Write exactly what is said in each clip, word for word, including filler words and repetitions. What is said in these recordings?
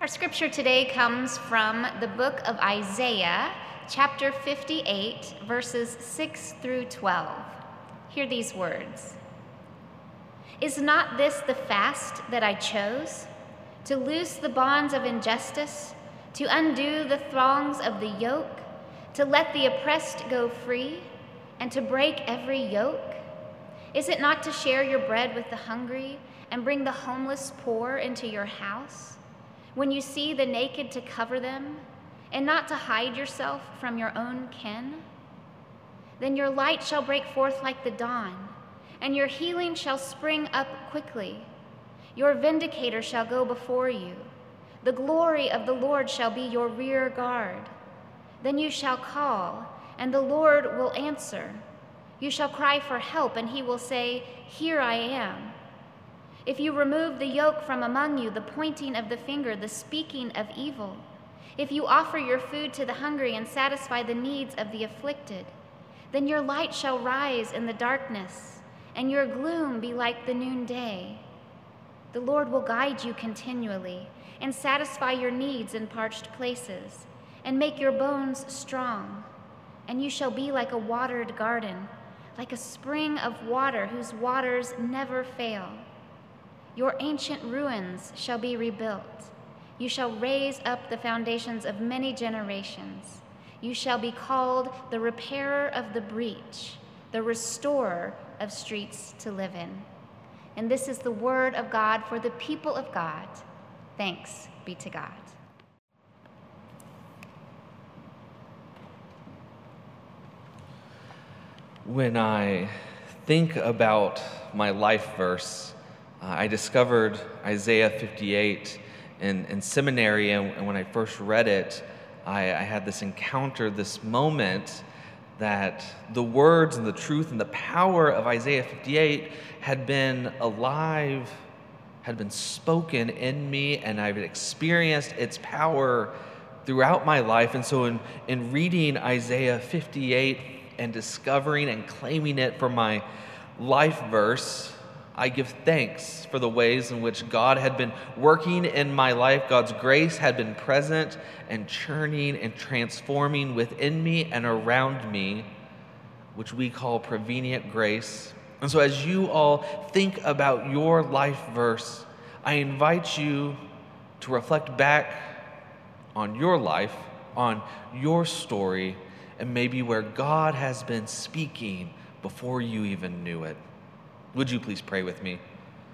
Our scripture today comes from the book of Isaiah, chapter fifty-eight, verses six through twelve. Hear these words. Is not this the fast that I chose? To loose the bonds of injustice, to undo the thongs of the yoke, to let the oppressed go free, and to break every yoke? Is it not to share your bread with the hungry and bring the homeless poor into your house? When you see the naked, to cover them, and not to hide yourself from your own kin? Then your light shall break forth like the dawn, and your healing shall spring up quickly. Your vindicator shall go before you. The glory of the Lord shall be your rear guard. Then you shall call, and the Lord will answer. You shall cry for help, and he will say, Here I am. If you remove the yoke from among you, the pointing of the finger, the speaking of evil, if you offer your food to the hungry and satisfy the needs of the afflicted, then your light shall rise in the darkness, and your gloom be like the noonday. The Lord will guide you continually and satisfy your needs in parched places and make your bones strong. And you shall be like a watered garden, like a spring of water whose waters never fail. Your ancient ruins shall be rebuilt. You shall raise up the foundations of many generations. You shall be called the repairer of the breach, the restorer of streets to live in. And this is the word of God for the people of God. Thanks be to God. When I think about my life verse, uh, I discovered Isaiah fifty-eight in, in seminary, and, and when I first read it, I, I had this encounter, this moment that the words and the truth and the power of Isaiah fifty-eight had been alive, had been spoken in me, and I've experienced its power throughout my life. And so in, in reading Isaiah fifty-eight and discovering and claiming it for my life verse, I give thanks for the ways in which God had been working in my life. God's grace had been present and churning and transforming within me and around me, which we call prevenient grace. And so as you all think about your life verse, I invite you to reflect back on your life, on your story, and maybe where God has been speaking before you even knew it. Would you please pray with me?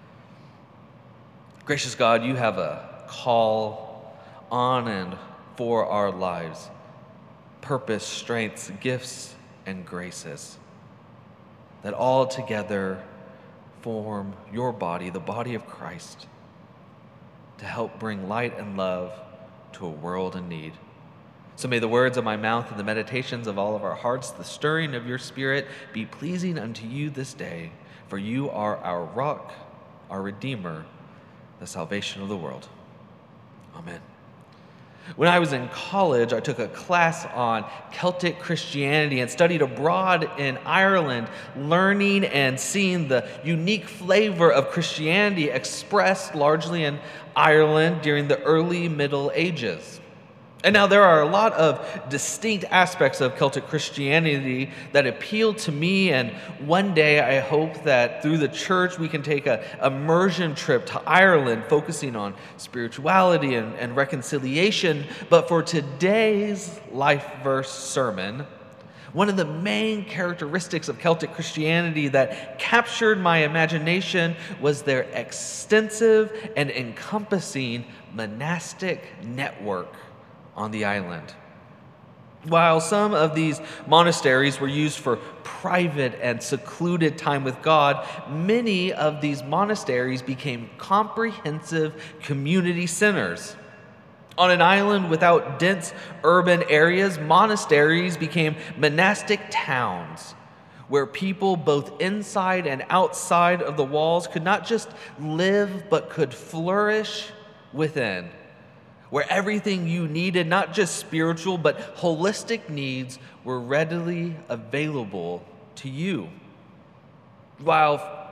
Gracious God, you have a call on and for our lives, purpose, strengths, gifts, and graces that all together form your body, the body of Christ, to help bring light and love to a world in need. So may the words of my mouth and the meditations of all of our hearts, the stirring of your Spirit, be pleasing unto you this day, for you are our rock, our Redeemer, the salvation of the world. Amen. When I was in college, I took a class on Celtic Christianity and studied abroad in Ireland, learning and seeing the unique flavor of Christianity expressed largely in Ireland during the early Middle Ages. And now there are a lot of distinct aspects of Celtic Christianity that appeal to me, and one day I hope that through the church we can take a immersion trip to Ireland focusing on spirituality and, and reconciliation. But for today's life verse sermon, one of the main characteristics of Celtic Christianity that captured my imagination was their extensive and encompassing monastic network on the island. While some of these monasteries were used for private and secluded time with God, many of these monasteries became comprehensive community centers. On an island without dense urban areas, monasteries became monastic towns where people both inside and outside of the walls could not just live but could flourish within, where everything you needed, not just spiritual, but holistic needs, were readily available to you. While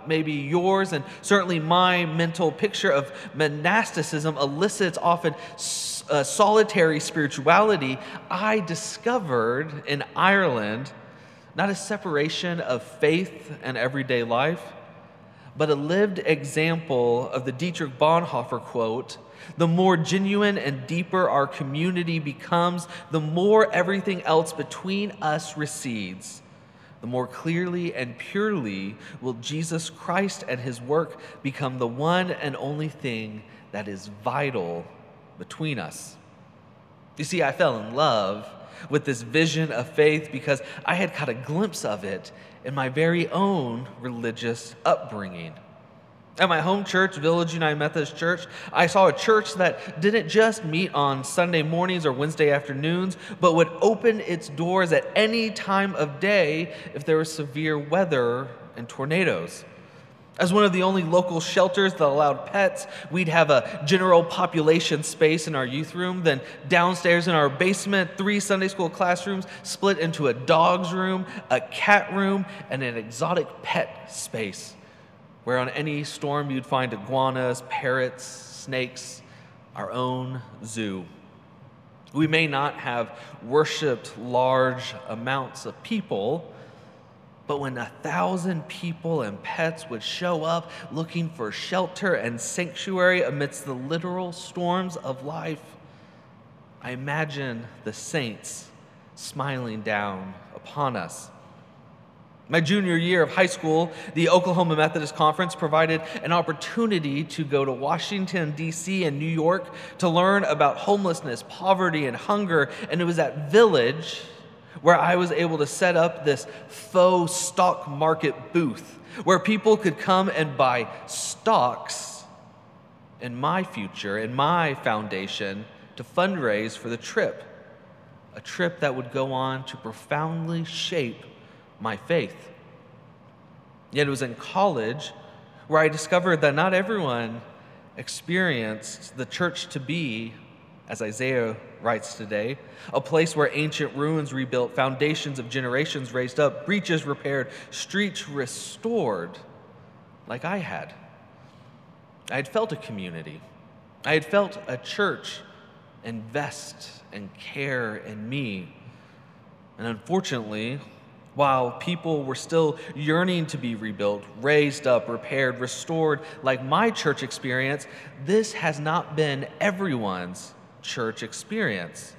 maybe yours and certainly my mental picture of monasticism elicits often uh, solitary spirituality, I discovered in Ireland not a separation of faith and everyday life, but a lived example of the Dietrich Bonhoeffer quote, "The more genuine and deeper our community becomes, the more everything else between us recedes. The more clearly and purely will Jesus Christ and his work become the one and only thing that is vital between us." You see, I fell in love with this vision of faith because I had caught a glimpse of it in my very own religious upbringing. At my home church, Village United Methodist Church, I saw a church that didn't just meet on Sunday mornings or Wednesday afternoons, but would open its doors at any time of day if there was severe weather and tornadoes. As one of the only local shelters that allowed pets, we'd have a general population space in our youth room. Then downstairs in our basement, three Sunday school classrooms split into a dog's room, a cat room, and an exotic pet space, where on any storm you'd find iguanas, parrots, snakes, our own zoo. We may not have worshiped large amounts of people, but when a thousand people and pets would show up looking for shelter and sanctuary amidst the literal storms of life, I imagine the saints smiling down upon us. My junior year of high school, the Oklahoma Methodist Conference provided an opportunity to go to Washington, D C and New York to learn about homelessness, poverty, and hunger, and it was at Village where I was able to set up this faux stock market booth where people could come and buy stocks in my future, in my foundation, to fundraise for the trip, a trip that would go on to profoundly shape my faith. Yet it was in college where I discovered that not everyone experienced the church to be, as Isaiah writes today, a place where ancient ruins rebuilt, foundations of generations raised up, breaches repaired, streets restored, like I had. I had felt a community. I had felt a church invest and care in me. And unfortunately, while people were still yearning to be rebuilt, raised up, repaired, restored, like my church experience, this has not been everyone's church experience.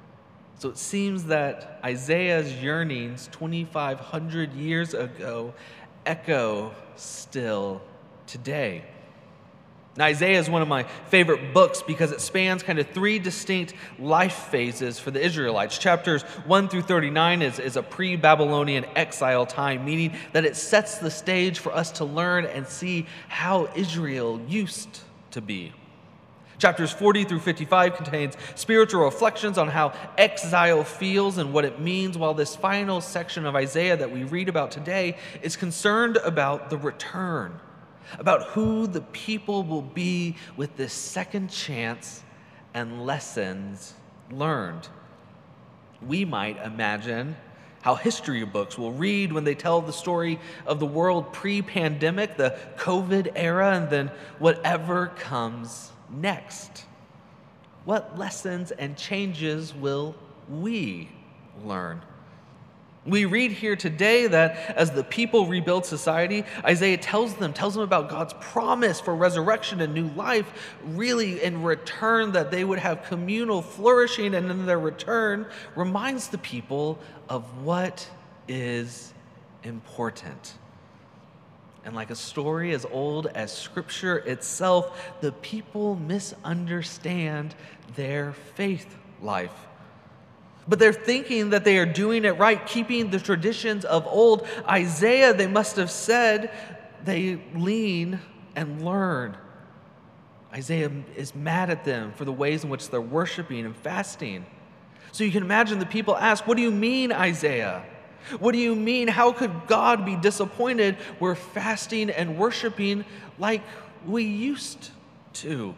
So it seems that Isaiah's yearnings twenty-five hundred years ago echo still today. Now, Isaiah is one of my favorite books because it spans kind of three distinct life phases for the Israelites. Chapters one through thirty-nine is, is a pre-Babylonian exile time, meaning that it sets the stage for us to learn and see how Israel used to be. Chapters forty through fifty-five contains spiritual reflections on how exile feels and what it means, while this final section of Isaiah that we read about today is concerned about the return, about who the people will be with this second chance and lessons learned. We might imagine how history books will read when they tell the story of the world pre-pandemic, the COVID era, and then whatever comes next. What lessons and changes will we learn? We read here today that as the people rebuild society, Isaiah tells them, tells them about God's promise for resurrection and new life, really in return that they would have communal flourishing, and in their return reminds the people of what is important. And like a story as old as Scripture itself, the people misunderstand their faith life. But they're thinking that they are doing it right, keeping the traditions of old. Isaiah, they must have said, they lean and learn. Isaiah is mad at them for the ways in which they're worshiping and fasting. So you can imagine the people ask, "What do you mean, Isaiah? What do you mean? How could God be disappointed? We're fasting and worshiping like we used to."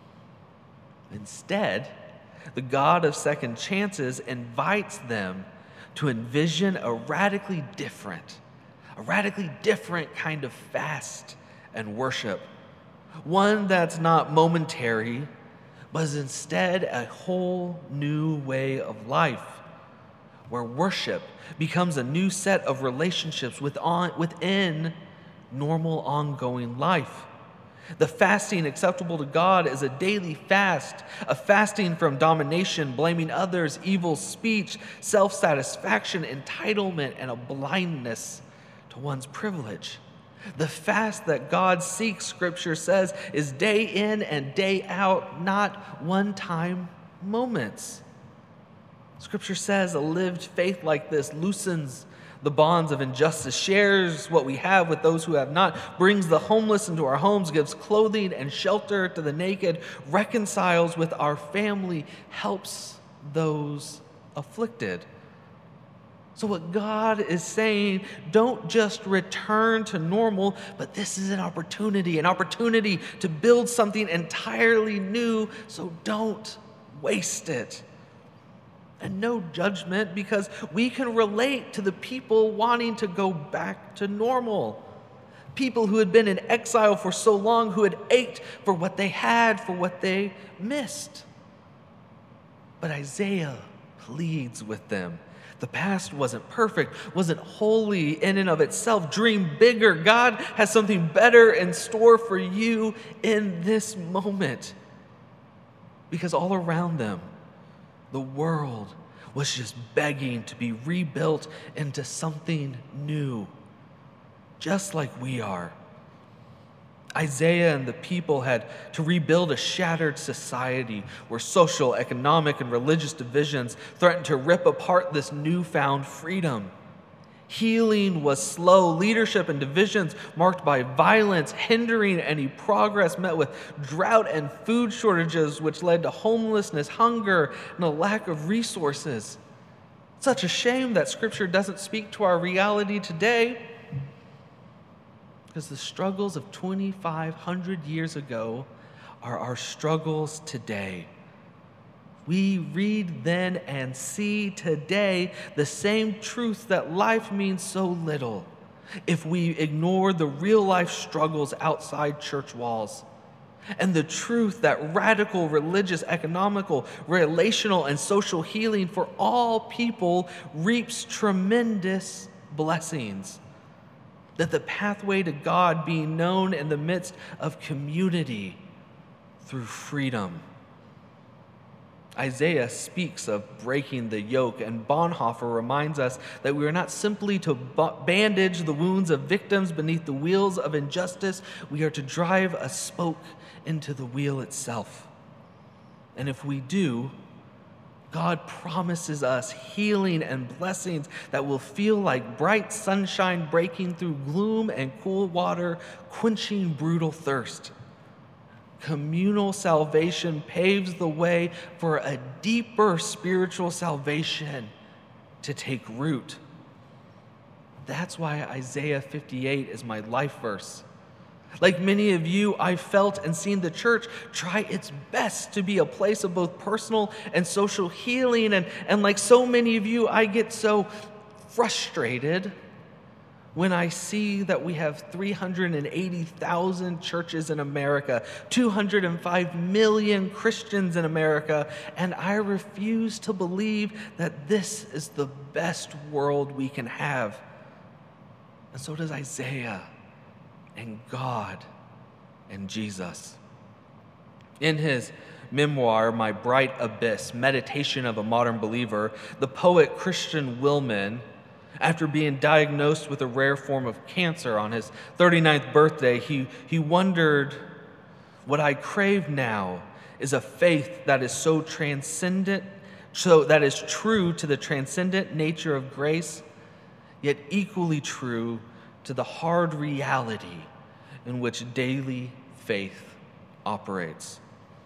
Instead, the God of second chances invites them to envision a radically different, a radically different kind of fast and worship. One that's not momentary, but is instead a whole new way of life, where worship becomes a new set of relationships with on, within normal ongoing life. The fasting acceptable to God is a daily fast, a fasting from domination, blaming others, evil speech, self-satisfaction, entitlement, and a blindness to one's privilege. The fast that God seeks, Scripture says, is day in and day out, not one-time moments. Scripture says a lived faith like this loosens the bonds of injustice, shares what we have with those who have not, brings the homeless into our homes, gives clothing and shelter to the naked, reconciles with our family, helps those afflicted. So what God is saying, don't just return to normal, but this is an opportunity, an opportunity to build something entirely new, so don't waste it. And no judgment, because we can relate to the people wanting to go back to normal. People who had been in exile for so long, who had ached for what they had, for what they missed. But Isaiah pleads with them. The past wasn't perfect, wasn't holy in and of itself. Dream bigger. God has something better in store for you in this moment. Because all around them, the world was just begging to be rebuilt into something new, just like we are. Isaiah and the people had to rebuild a shattered society where social, economic, and religious divisions threatened to rip apart this newfound freedom. Healing was slow. Leadership and divisions marked by violence, hindering any progress, met with drought and food shortages, which led to homelessness, hunger, and a lack of resources. Such a shame that Scripture doesn't speak to our reality today, because the struggles of twenty-five hundred years ago are our struggles today. We read then and see today the same truth that life means so little if we ignore the real life struggles outside church walls, and the truth that radical religious, economical, relational, and social healing for all people reaps tremendous blessings. That the pathway to God being known in the midst of community through freedom. Isaiah speaks of breaking the yoke, and Bonhoeffer reminds us that we are not simply to bandage the wounds of victims beneath the wheels of injustice, we are to drive a spoke into the wheel itself. And if we do, God promises us healing and blessings that will feel like bright sunshine breaking through gloom and cool water, quenching brutal thirst. Communal salvation paves the way for a deeper spiritual salvation to take root. That's why Isaiah fifty-eight is my life verse. Like many of you, I felt and seen the church try its best to be a place of both personal and social healing. And, and like so many of you, I get so frustrated when I see that we have three hundred eighty thousand churches in America, two hundred five million Christians in America, and I refuse to believe that this is the best world we can have. And so does Isaiah and God and Jesus. In his memoir, My Bright Abyss, Meditation of a Modern Believer, the poet Christian Willman, after being diagnosed with a rare form of cancer on his thirty-ninth birthday, he, he wondered, what I crave now is a faith that is so transcendent, so that is true to the transcendent nature of grace, yet equally true to the hard reality in which daily faith operates.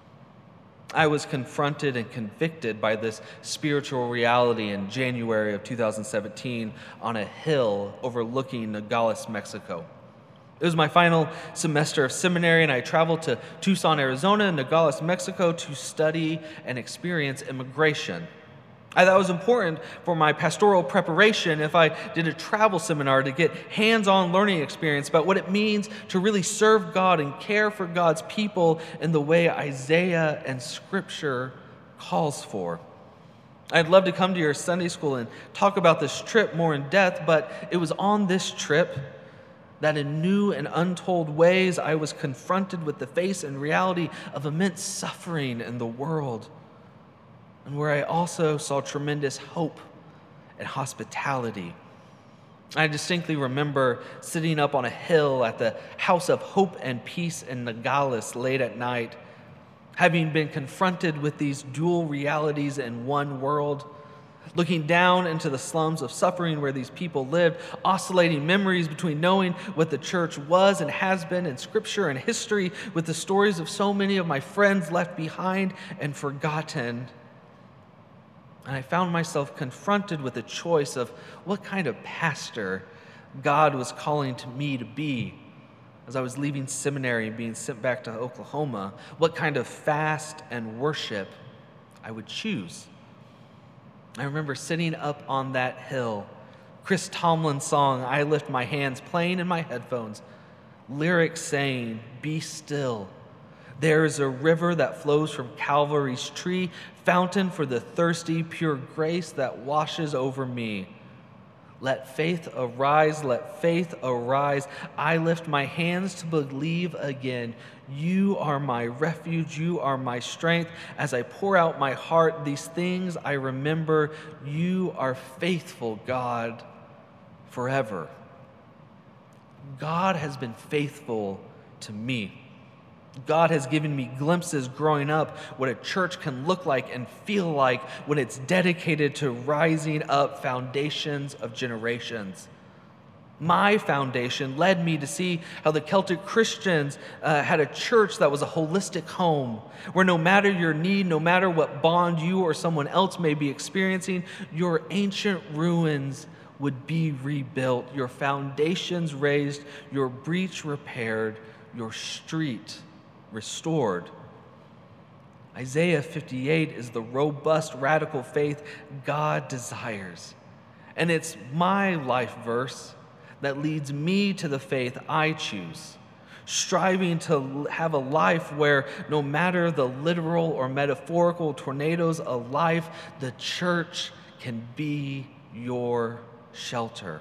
I was confronted and convicted by this spiritual reality in January of two thousand seventeen on a hill overlooking Nogales, Mexico. It was my final semester of seminary, and I traveled to Tucson, Arizona, and Nogales, Mexico to study and experience immigration. I thought it was important for my pastoral preparation if I did a travel seminar to get hands-on learning experience about what it means to really serve God and care for God's people in the way Isaiah and Scripture calls for. I'd love to come to your Sunday school and talk about this trip more in depth, but it was on this trip that in new and untold ways I was confronted with the face and reality of immense suffering in the world, and where I also saw tremendous hope and hospitality. I distinctly remember sitting up on a hill at the House of Hope and Peace in Nogales late at night, having been confronted with these dual realities in one world, looking down into the slums of suffering where these people lived, oscillating memories between knowing what the church was and has been in Scripture and history with the stories of so many of my friends left behind and forgotten. And I found myself confronted with a choice of what kind of pastor God was calling to me to be as I was leaving seminary and being sent back to Oklahoma, what kind of fast and worship I would choose. I remember sitting up on that hill, Chris Tomlin's song, I Lift My Hands, playing in my headphones, lyrics saying, "Be still. There is a river that flows from Calvary's tree, fountain for the thirsty, pure grace that washes over me. Let faith arise, let faith arise. I lift my hands to believe again. You are my refuge, you are my strength. As I pour out my heart, these things I remember. You are faithful, God, forever." God has been faithful to me. God has given me glimpses growing up what a church can look like and feel like when it's dedicated to rising up foundations of generations. My foundation led me to see how the Celtic Christians uh, had a church that was a holistic home, where no matter your need, no matter what bond you or someone else may be experiencing, your ancient ruins would be rebuilt, your foundations raised, your breach repaired, your street restored. Isaiah fifty-eight is the robust, radical faith God desires. And it's my life verse that leads me to the faith I choose, striving to have a life where no matter the literal or metaphorical tornadoes of life, the church can be your shelter.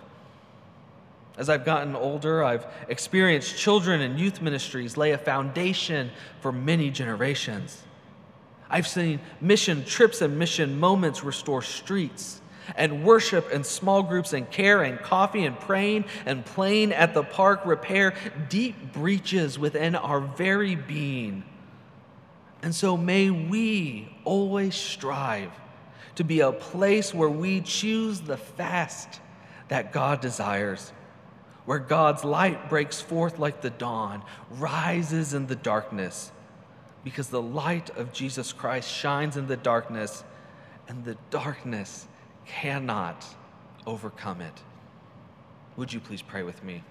As I've gotten older, I've experienced children and youth ministries lay a foundation for many generations. I've seen mission trips and mission moments restore streets, and worship and small groups and care and coffee and praying and playing at the park repair deep breaches within our very being. And so may we always strive to be a place where we choose the fast that God desires, where God's light breaks forth like the dawn, rises in the darkness, because the light of Jesus Christ shines in the darkness, and the darkness cannot overcome it. Would you please pray with me?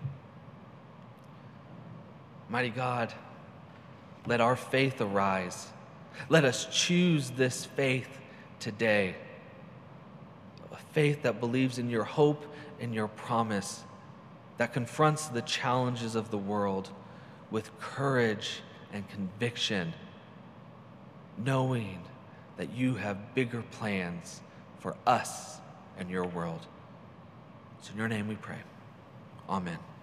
Mighty God, let our faith arise. Let us choose this faith today, a faith that believes in your hope and your promise, that confronts the challenges of the world with courage and conviction, knowing that you have bigger plans for us and your world. It's in your name we pray. Amen.